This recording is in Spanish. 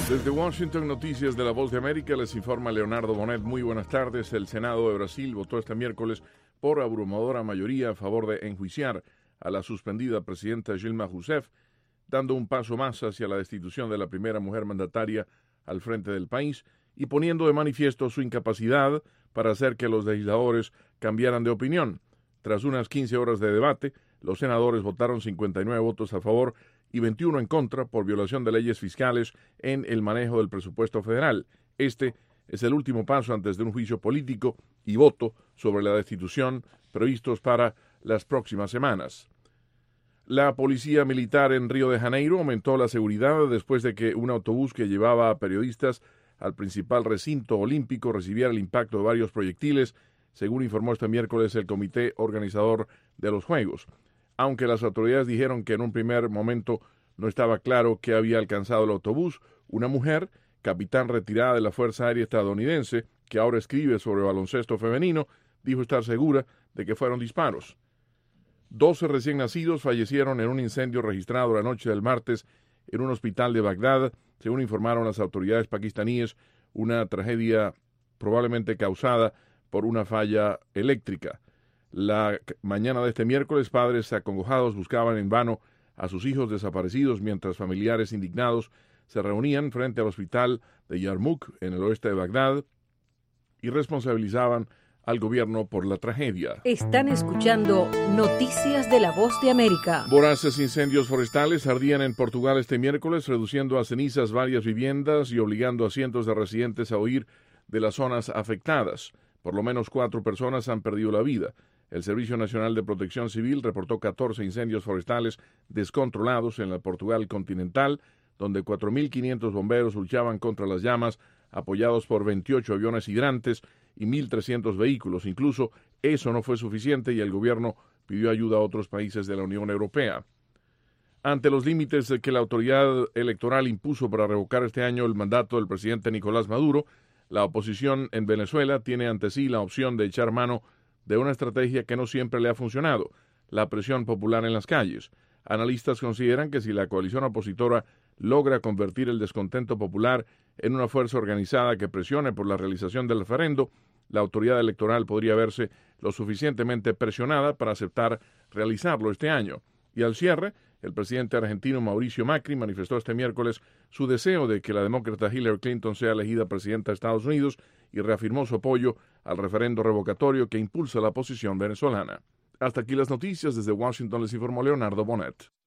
Desde Washington, Noticias de la Voz de América, les informa Leonardo Bonet. Muy buenas tardes. El Senado de Brasil votó este miércoles por abrumadora mayoría a favor de enjuiciar a la suspendida presidenta Dilma Rousseff, dando un paso más hacia la destitución de la primera mujer mandataria al frente del país y poniendo de manifiesto su incapacidad para hacer que los legisladores cambiaran de opinión. Tras unas 15 horas de debate, los senadores votaron 59 votos a favor y 21 en contra por violación de leyes fiscales en el manejo del presupuesto federal. Este es el último paso antes de un juicio político y voto sobre la destitución previstos para las próximas semanas. La policía militar en Río de Janeiro aumentó la seguridad después de que un autobús que llevaba a periodistas al principal recinto olímpico recibiera el impacto de varios proyectiles, según informó este miércoles el comité organizador de los Juegos. Aunque las autoridades dijeron que en un primer momento no estaba claro qué había alcanzado el autobús, una mujer, capitán retirada de la Fuerza Aérea estadounidense, que ahora escribe sobre baloncesto femenino, dijo estar segura de que fueron disparos. 12 recién nacidos fallecieron en un incendio registrado la noche del martes en un hospital de Bagdad, según informaron las autoridades pakistaníes, una tragedia probablemente causada por una falla eléctrica. La mañana de este miércoles, padres acongojados buscaban en vano a sus hijos desaparecidos mientras familiares indignados se reunían frente al hospital de Yarmouk, en el oeste de Bagdad, y responsabilizaban al gobierno por la tragedia. Están escuchando Noticias de la Voz de América. Voraces incendios forestales ardían en Portugal este miércoles, reduciendo a cenizas varias viviendas y obligando a cientos de residentes a huir de las zonas afectadas. Por lo menos 4 personas han perdido la vida. El Servicio Nacional de Protección Civil reportó 14 incendios forestales descontrolados en la Portugal continental, donde 4.500 bomberos luchaban contra las llamas, apoyados por 28 aviones hidrantes y 1.300 vehículos. Incluso eso no fue suficiente y el gobierno pidió ayuda a otros países de la Unión Europea. Ante los límites que la autoridad electoral impuso para revocar este año el mandato del presidente Nicolás Maduro, la oposición en Venezuela tiene ante sí la opción de echar mano de una estrategia que no siempre le ha funcionado, la presión popular en las calles. Analistas consideran que si la coalición opositora logra convertir el descontento popular en una fuerza organizada que presione por la realización del referendo, la autoridad electoral podría verse lo suficientemente presionada para aceptar realizarlo este año. Y al cierre, el presidente argentino Mauricio Macri manifestó este miércoles su deseo de que la demócrata Hillary Clinton sea elegida presidenta de Estados Unidos y reafirmó su apoyo al referendo revocatorio que impulsa la posición venezolana. Hasta aquí las noticias. Desde Washington les informó Leonardo Bonet.